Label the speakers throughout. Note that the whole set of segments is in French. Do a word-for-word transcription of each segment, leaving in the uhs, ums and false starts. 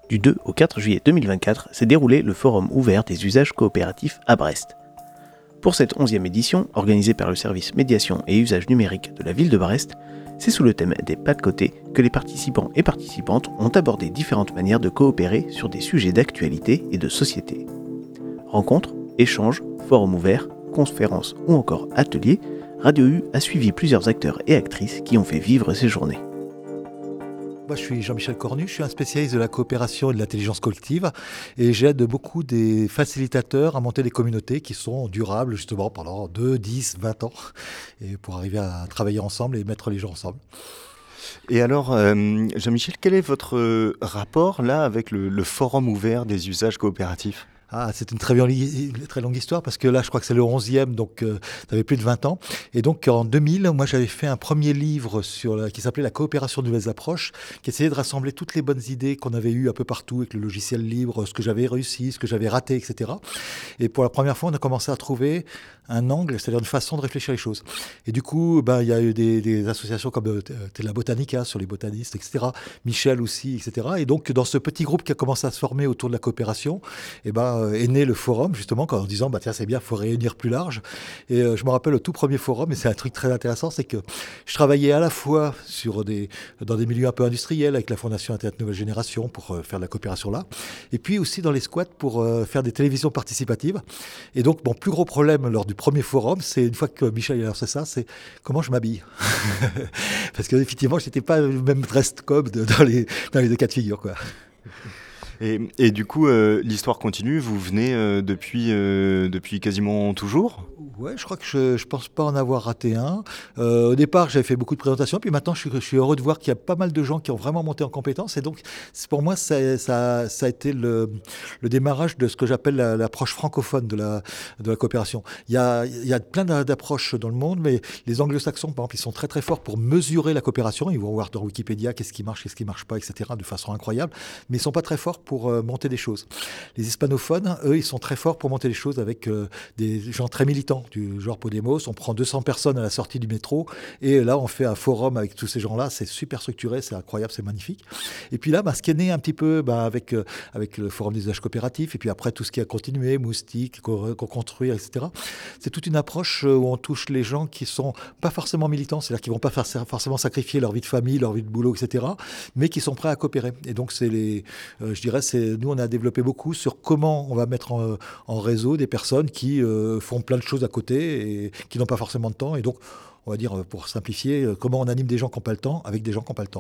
Speaker 1: Du deux au quatre juillet deux mille vingt-quatre s'est déroulé le Forum ouvert des usages coopératifs à Brest. Pour cette onzième édition, organisée par le service médiation et usage numérique de la ville de Brest, c'est sous le thème des pas de côté que les participants et participantes ont abordé différentes manières de coopérer sur des sujets d'actualité et de société. Rencontres, échanges, forums ouverts, conférences ou encore ateliers, Radio U a suivi plusieurs acteurs et actrices qui ont fait vivre ces journées.
Speaker 2: Moi, je suis Jean-Michel Cornu, je suis un spécialiste de la coopération et de l'intelligence collective et j'aide beaucoup des facilitateurs à monter des communautés qui sont durables justement pendant deux, dix, vingt ans et pour arriver à travailler ensemble et mettre les gens ensemble.
Speaker 3: Et alors, euh, Jean-Michel, quel est votre euh, rapport là avec le, le forum ouvert des usages coopératifs ?
Speaker 2: Ah, c'est une très, bien, très longue histoire parce que là, je crois que c'est le onzième, donc euh, ça avait plus de vingt ans. Et donc, en deux mille, moi, j'avais fait un premier livre sur la, qui s'appelait « La coopération de nouvelles approches », qui essayait de rassembler toutes les bonnes idées qu'on avait eues un peu partout avec le logiciel libre, ce que j'avais réussi, ce que j'avais raté, et cetera. Et pour la première fois, on a commencé à trouver un angle, c'est-à-dire une façon de réfléchir les choses. Et du coup, ben, il y a eu des, des associations comme euh, Tela Botanica sur les botanistes, et cetera. Michel aussi, et cetera. Et donc, dans ce petit groupe qui a commencé à se former autour de la coopération, eh ben, est né le forum, justement, en disant, bah, tiens, c'est bien, il faut réunir plus large. Et euh, je me rappelle le tout premier forum, et c'est un truc très intéressant, c'est que je travaillais à la fois sur des, dans des milieux un peu industriels, avec la Fondation Internet Nouvelle Génération, pour euh, faire de la coopération là, et puis aussi dans les squats pour euh, faire des télévisions participatives. Et donc, mon plus gros problème lors du premier forum, c'est une fois que Michel a lancé ça, c'est comment je m'habille. Parce qu'effectivement, je n'étais pas le même dress code dans les, dans les deux cas de figure, quoi.
Speaker 3: Et, et du coup, euh, l'histoire continue, vous venez euh, depuis, euh, depuis quasiment toujours ?
Speaker 2: Ouais, je crois que je ne pense pas en avoir raté un. Euh, au départ, j'avais fait beaucoup de présentations, puis maintenant, je suis, je suis heureux de voir qu'il y a pas mal de gens qui ont vraiment monté en compétences. Et donc, pour moi, ça, ça, ça a été le, le démarrage de ce que j'appelle la, l'approche francophone de la, de la coopération. Il y a, il y a plein d'approches dans le monde, mais les anglo-saxons, par exemple, ils sont très très forts pour mesurer la coopération. Ils vont voir dans Wikipédia qu'est-ce qui marche, qu'est-ce qui ne marche pas, et cetera, de façon incroyable. Mais ils ne sont pas très forts pour euh, monter des choses. Les hispanophones, eux, ils sont très forts pour monter les choses avec euh, des gens très militants, du genre Podemos. On prend deux cents personnes à la sortie du métro et là, on fait un forum avec tous ces gens-là. C'est super structuré, c'est incroyable, c'est magnifique. Et puis là, bah, ce qui est né un petit peu bah, avec, euh, avec le forum des usages coopératifs et puis après, tout ce qui a continué, Moustique, Co-construire, et cetera. C'est toute une approche où on touche les gens qui ne sont pas forcément militants, c'est-à-dire qu'ils ne vont pas faire, forcément sacrifier leur vie de famille, leur vie de boulot, et cetera, mais qui sont prêts à coopérer. Et donc, c'est les, euh, je dirais, c'est, nous, on a développé beaucoup sur comment on va mettre en, en réseau des personnes qui euh, font plein de choses à côté et qui n'ont pas forcément de temps. Et donc, on va dire, pour simplifier, comment on anime des gens qui n'ont pas le temps avec des gens qui n'ont pas le temps.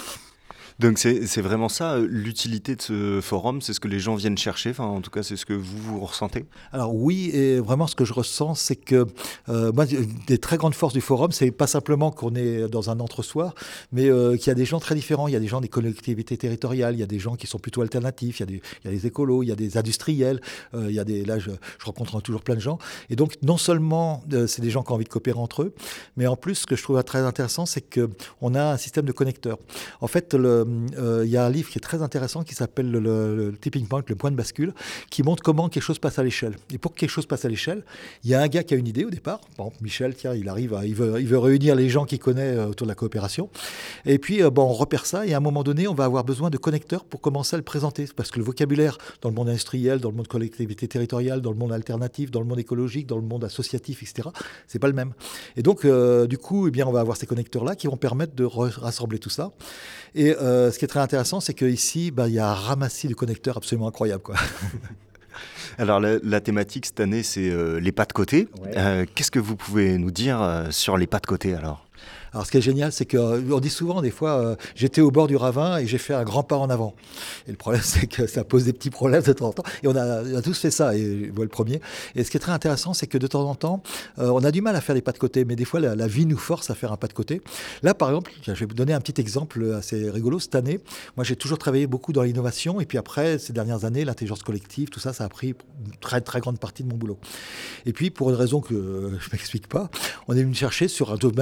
Speaker 3: Donc c'est, c'est vraiment ça, l'utilité de ce forum, c'est ce que les gens viennent chercher, enfin en tout cas c'est ce que vous, vous ressentez ?
Speaker 2: Alors oui, et vraiment ce que je ressens, c'est que euh, moi, des très grandes forces du forum, c'est pas simplement qu'on est dans un entre-soi, mais euh, qu'il y a des gens très différents, il y a des gens des collectivités territoriales, il y a des gens qui sont plutôt alternatifs, il y a des, il y a des écolos, il y a des industriels, euh, il y a des, là je, je rencontre toujours plein de gens, et donc non seulement euh, c'est des gens qui ont envie de coopérer entre eux, mais en plus ce que je trouve très intéressant, c'est qu'on a un système de connecteurs. En fait, le Il euh, y a un livre qui est très intéressant qui s'appelle le, le, le Tipping Point, le point de bascule, qui montre comment quelque chose passe à l'échelle. Et pour que quelque chose passe à l'échelle, il y a un gars qui a une idée au départ. Par exemple, Michel, tiens, il arrive, à, il, veut, il veut réunir les gens qu'il connaît euh, autour de la coopération. Et puis, euh, bon, on repère ça et à un moment donné, on va avoir besoin de connecteurs pour commencer à le présenter. Parce que le vocabulaire dans le monde industriel, dans le monde collectivité territoriale, dans le monde alternatif, dans le monde écologique, dans le monde associatif, et cetera, c'est pas le même. Et donc, euh, du coup, eh bien, on va avoir ces connecteurs-là qui vont permettre de rassembler tout ça. Et euh, ce qui est très intéressant, c'est qu'ici, bah, il y a un ramassis de connecteurs absolument incroyable, quoi.
Speaker 3: Alors la, la thématique cette année, c'est euh, les pas de côté. Ouais. Euh, qu'est-ce que vous pouvez nous dire euh, sur les pas de côté alors ?
Speaker 2: Alors, ce qui est génial, c'est qu'on dit souvent, des fois, euh, j'étais au bord du ravin et j'ai fait un grand pas en avant. Et le problème, c'est que ça pose des petits problèmes de temps en temps. Et on a, on a tous fait ça, et moi le premier. Et ce qui est très intéressant, c'est que de temps en temps, euh, on a du mal à faire des pas de côté, mais des fois, la, la vie nous force à faire un pas de côté. Là, par exemple, je vais vous donner un petit exemple assez rigolo. Cette année, moi, j'ai toujours travaillé beaucoup dans l'innovation. Et puis après, ces dernières années, l'intelligence collective, tout ça, ça a pris une très, très grande partie de mon boulot. Et puis, pour une raison que euh, je ne m'explique pas, on est venu me chercher sur un domaine que je connaissais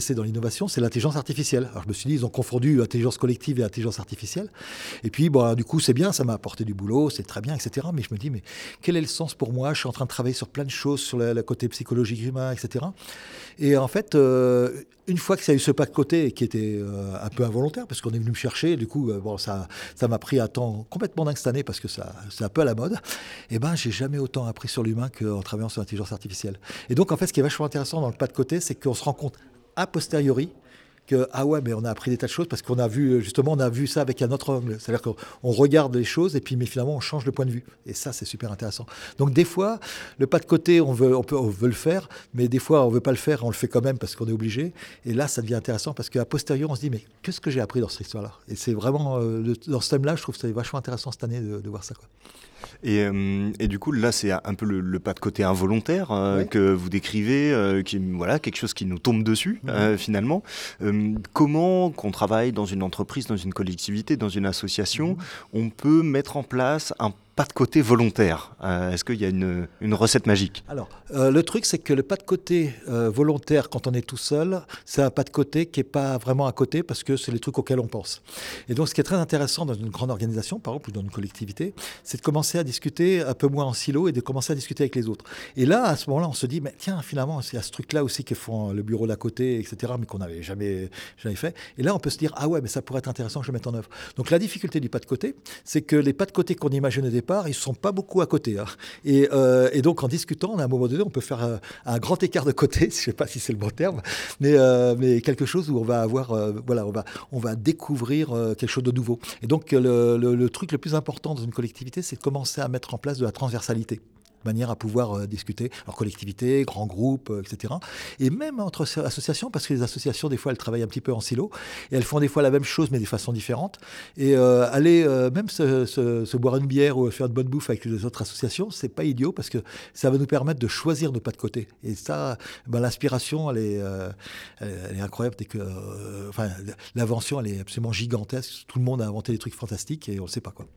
Speaker 2: intéressé dans l'innovation, c'est l'intelligence artificielle. Alors je me suis dit, ils ont confondu intelligence collective et intelligence artificielle. Et puis, bon, du coup, c'est bien, ça m'a apporté du boulot, c'est très bien, et cetera. Mais je me dis, mais quel est le sens pour moi? Je suis en train de travailler sur plein de choses, sur le, le côté psychologique humain, et cetera. Et en fait, euh, une fois que ça a eu ce pas de côté, qui était euh, un peu involontaire, parce qu'on est venu me chercher, du coup, euh, bon, ça, ça m'a pris un temps complètement dingue cette année, parce que ça, c'est un peu à la mode. Et ben, j'ai jamais autant appris sur l'humain qu'en travaillant sur l'intelligence artificielle. Et donc, en fait, ce qui est vachement intéressant dans le pas de côté, c'est qu'on se rend compte a posteriori que, ah ouais, mais on a appris des tas de choses parce qu'on a vu, justement, on a vu ça avec un autre angle. C'est-à-dire qu'on on regarde les choses et puis, mais finalement, on change de point de vue. Et ça, c'est super intéressant. Donc, des fois, le pas de côté, on veut, on peut, on veut le faire, mais des fois, on veut pas le faire, on le fait quand même parce qu'on est obligé. Et là, ça devient intéressant parce qu'à posteriori, on se dit, mais qu'est-ce que j'ai appris dans cette histoire-là? Et c'est vraiment, euh, le, dans ce thème-là, je trouve que c'est vachement intéressant cette année de, de voir ça, quoi.
Speaker 3: Et, euh, et du coup, là, c'est un peu le, le pas de côté involontaire euh,
Speaker 2: Ouais.
Speaker 3: que vous décrivez, euh, qui, voilà, quelque chose qui nous tombe dessus,
Speaker 2: Mhm.
Speaker 3: euh, finalement. Euh, comment qu'on travaille dans une entreprise, dans une collectivité, dans une association,
Speaker 2: Mhm.
Speaker 3: on peut mettre en place un pas de côté volontaire? euh, Est-ce qu'il y a une, une recette magique?
Speaker 2: Alors, euh, le truc, c'est que le pas de côté euh, volontaire, quand on est tout seul, c'est un pas de côté qui n'est pas vraiment à côté parce que c'est les trucs auxquels on pense. Et donc, ce qui est très intéressant dans une grande organisation, par exemple, ou dans une collectivité, c'est de commencer à discuter un peu moins en silo et de commencer à discuter avec les autres. Et là, à ce moment-là, on se dit, mais tiens, finalement, il y a ce truc-là aussi qui font le bureau d'à côté, et cetera, mais qu'on n'avait jamais, jamais fait. Et là, on peut se dire, ah ouais, mais ça pourrait être intéressant que je le mette en œuvre. Donc, la difficulté du pas de côté, c'est que les pas de côté qu'on imagine au départ, ils ne sont pas beaucoup à côté. Hein. Et, euh, et donc, en discutant, à un moment donné, on peut faire un, un grand écart de côté, je ne sais pas si c'est le bon terme, mais, euh, mais quelque chose où on va avoir, euh, voilà, on va, on va découvrir euh, quelque chose de nouveau. Et donc, le, le, le truc le plus important dans une collectivité, c'est de commencer à mettre en place de la transversalité. De manière à pouvoir euh, discuter, alors collectivité, grands groupes, euh, et cetera. Et même entre associations, parce que les associations, des fois, elles travaillent un petit peu en silo, et elles font des fois la même chose, mais de façon différente. Et euh, aller euh, même se, se, se boire une bière ou faire de bonne bouffe avec les autres associations, c'est pas idiot, parce que ça va nous permettre de choisir nos pas de côté. Et ça, ben, l'inspiration, elle est, euh, elle est incroyable. Dès que, euh, enfin, l'invention, elle est absolument gigantesque. Tout le monde a inventé des trucs fantastiques, et on ne sait pas quoi.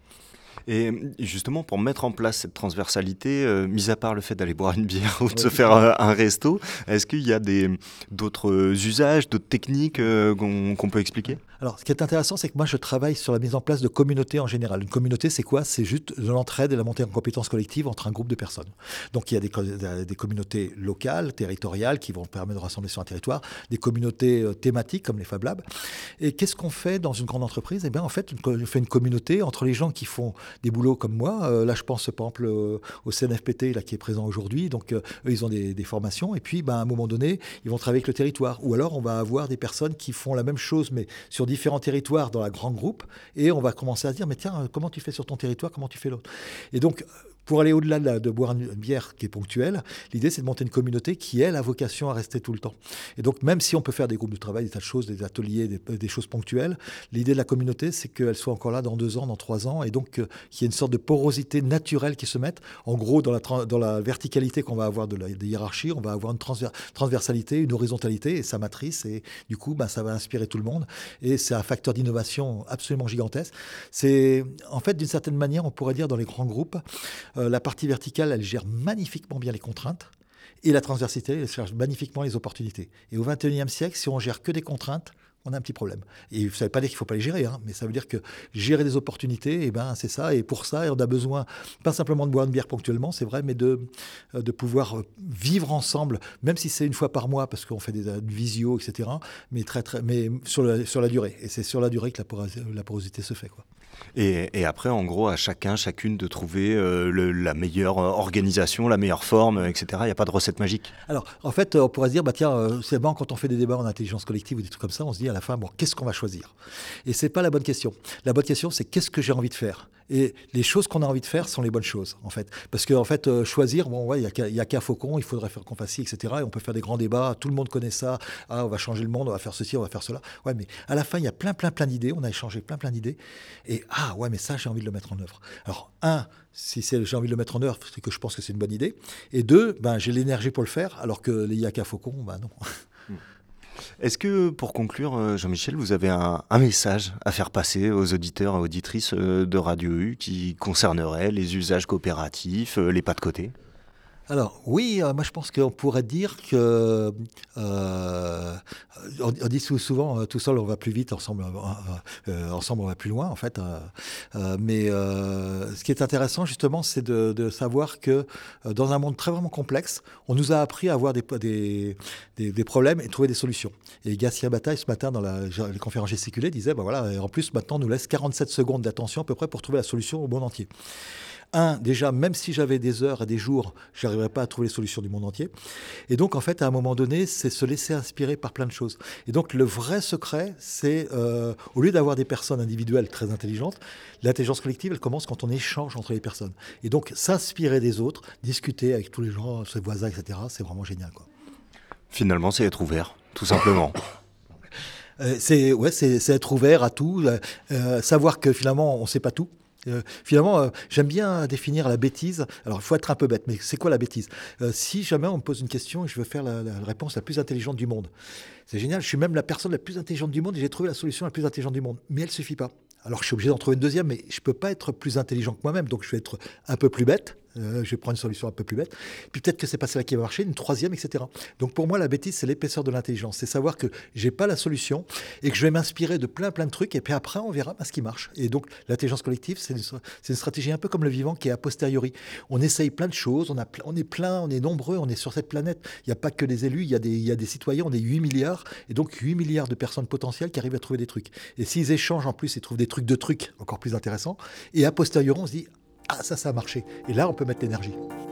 Speaker 3: Et justement, pour mettre en place cette transversalité, euh, mis à part le fait d'aller boire une bière ou de se faire euh, un resto, est-ce qu'il y a des, d'autres usages, d'autres techniques euh, qu'on, qu'on peut expliquer?
Speaker 2: Alors, ce qui est intéressant, c'est que moi, je travaille sur la mise en place de communautés en général. Une communauté, c'est quoi? C'est juste de l'entraide et la montée en compétences collectives entre un groupe de personnes. Donc, il y a des, des communautés locales, territoriales, qui vont permettre de rassembler sur un territoire, des communautés euh, thématiques, comme les Fab Labs. Et qu'est-ce qu'on fait dans une grande entreprise? Eh bien, en fait, on fait une communauté entre les gens qui font des boulots comme moi. Euh, là, je pense, par exemple, euh, au C N F P T, là, qui est présent aujourd'hui. Donc, euh, eux, ils ont des, des formations. Et puis, ben, à un moment donné, ils vont travailler avec le territoire. Ou alors, on va avoir des personnes qui font la même chose, mais sur différents territoires dans un grand groupe, et on va commencer à se dire, mais tiens, comment tu fais sur ton territoire, comment tu fais l'autre? Et donc, pour aller au-delà de, la, de boire une bière qui est ponctuelle, l'idée, c'est de monter une communauté qui, elle, a vocation à rester tout le temps. Et donc, même si on peut faire des groupes de travail, des tas de choses, des ateliers, des, des choses ponctuelles, l'idée de la communauté, c'est qu'elle soit encore là dans deux ans, dans trois ans, et donc euh, qu'il y ait une sorte de porosité naturelle qui se mette. En gros, dans la, dans la verticalité qu'on va avoir de la de hiérarchie, on va avoir une transver, transversalité, une horizontalité, et sa matrice, et du coup, ben, ça va inspirer tout le monde. Et c'est un facteur d'innovation absolument gigantesque. C'est, en fait, d'une certaine manière, on pourrait dire, dans les grands groupes, Euh, la partie verticale, elle gère magnifiquement bien les contraintes, et la transversalité, elle gère magnifiquement les opportunités. Et au vingt et unième siècle, si on gère que des contraintes, on a un petit problème. Et ça ne veut pas dire qu'il ne faut pas les gérer, hein, mais ça veut dire que gérer des opportunités, eh ben, c'est ça. Et pour ça, on a besoin, pas simplement de boire une bière ponctuellement, c'est vrai, mais de, de pouvoir vivre ensemble, même si c'est une fois par mois, parce qu'on fait des, des visio, et cetera, mais, très, très, mais sur, la, sur la durée. Et c'est sur la durée que la porosité, la porosité se fait, quoi.
Speaker 3: Et, et après, en gros, à chacun, chacune de trouver euh, le, la meilleure organisation, la meilleure forme, et cetera. Il n'y a pas de recette magique.
Speaker 2: Alors, en fait, on pourrait se dire, bah, tiens, euh, c'est bon, quand on fait des débats en intelligence collective ou des trucs comme ça, on se dit à la fin, bon, qu'est-ce qu'on va choisir? Et ce n'est pas la bonne question. La bonne question, c'est qu'est-ce que j'ai envie de faire? Et les choses qu'on a envie de faire sont les bonnes choses, en fait. Parce qu'en en fait, euh, choisir, bon, ouais, il n'y a, a qu'un faucon, il faudrait faire qu'on fasse ci, et cetera. Et on peut faire des grands débats, tout le monde connaît ça. Ah, on va changer le monde, on va faire ceci, on va faire cela. Ouais, mais à la fin, il y a plein, plein, plein d'idées. On a échangé plein, plein d'idées. Et ah, ouais, mais ça, j'ai envie de le mettre en œuvre. Alors, un, si c'est, j'ai envie de le mettre en œuvre, c'est que je pense que c'est une bonne idée. Et deux, ben, j'ai l'énergie pour le faire, alors que il n'y a qu'un faucon, ben non.
Speaker 3: Est-ce que, pour conclure, Jean-Michel, vous avez un, un message à faire passer aux auditeurs et auditrices de Radio U qui concernerait les usages coopératifs, les pas de côté?
Speaker 2: Alors oui, euh, moi je pense qu'on pourrait dire que euh, on, on dit sou- souvent euh, tout seul on va plus vite, ensemble, euh, euh, ensemble on va plus loin en fait. euh, euh, mais euh, ce qui est intéressant justement, c'est de, de savoir que euh, dans un monde très vraiment complexe, on nous a appris à avoir des, des, des, des problèmes et trouver des solutions. Et Gatien Bataille ce matin dans la, la conférence gesticulée disait, ben voilà, et en plus maintenant on nous laisse quarante-sept secondes d'attention à peu près pour trouver la solution au monde entier. Un, déjà, même si j'avais des heures et des jours, je n'arriverais pas à trouver les solutions du monde entier. Et donc, en fait, à un moment donné, c'est se laisser inspirer par plein de choses. Et donc, le vrai secret, c'est, euh, au lieu d'avoir des personnes individuelles très intelligentes, l'intelligence collective, elle commence quand on échange entre les personnes. Et donc, s'inspirer des autres, discuter avec tous les gens, ses voisins, et cetera, c'est vraiment génial, quoi.
Speaker 3: Finalement, c'est être ouvert, tout simplement.
Speaker 2: Euh, c'est, ouais, c'est, c'est être ouvert à tout, euh, euh, savoir que finalement, on ne sait pas tout. Euh, finalement, euh, j'aime bien définir la bêtise. Alors, il faut être un peu bête, mais c'est quoi la bêtise? Euh, Si jamais on me pose une question et je veux faire la, la réponse la plus intelligente du monde, c'est génial, je suis même la personne la plus intelligente du monde et j'ai trouvé la solution la plus intelligente du monde. Mais elle ne suffit pas. Alors, je suis obligé d'en trouver une deuxième, mais je ne peux pas être plus intelligent que moi-même, donc je vais être un peu plus bête. Euh, je vais prendre une solution un peu plus bête. Puis peut-être que c'est pas celle qui va marcher, une troisième, et cetera. Donc pour moi, la bêtise, c'est l'épaisseur de l'intelligence. C'est savoir que j'ai pas la solution et que je vais m'inspirer de plein plein de trucs et puis après, on verra bah, ce qui marche. Et donc l'intelligence collective, c'est une, c'est une stratégie un peu comme le vivant qui est a posteriori. On essaye plein de choses, on, a, on est plein, on est nombreux, on est sur cette planète. Il n'y a pas que des élus, il y a des, il y a des citoyens, on est huit milliards et donc huit milliards de personnes potentielles qui arrivent à trouver des trucs. Et s'ils échangent en plus, ils trouvent des trucs de trucs encore plus intéressants. Et a posteriori, on se dit ah ça, ça a marché. Et là, on peut mettre l'énergie.